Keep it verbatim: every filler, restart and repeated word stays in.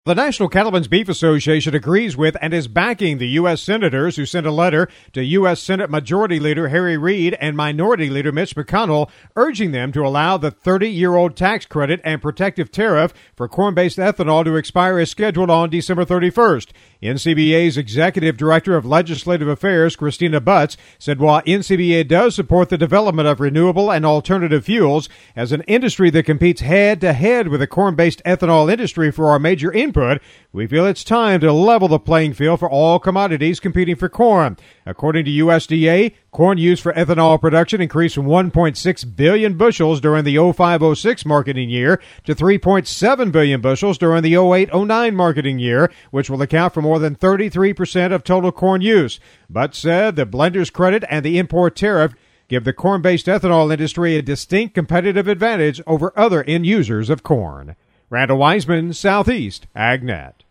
The National Cattlemen's Beef Association agrees with and is backing the U S senators who sent a letter to U S Senate Majority Leader Harry Reid and Minority Leader Mitch McConnell urging them to allow the thirty-year-old tax credit and protective tariff for corn-based ethanol to expire as scheduled on December thirty-first. N C B A's Executive Director of Legislative Affairs, Christina Butts, said while N C B A does support the development of renewable and alternative fuels, as an industry that competes head-to-head with the corn-based ethanol industry for our major input, we feel it's time to level the playing field for all commodities competing for corn. According to U S D A, corn used for ethanol production increased from one point six billion bushels during the oh five oh six marketing year to three point seven billion bushels during the oh eight oh nine marketing year, which will account for more than thirty-three percent of total corn use. But said the blender's credit and the import tariff give the corn-based ethanol industry a distinct competitive advantage over other end users of corn. Randall Wiseman, Southeast AgNet.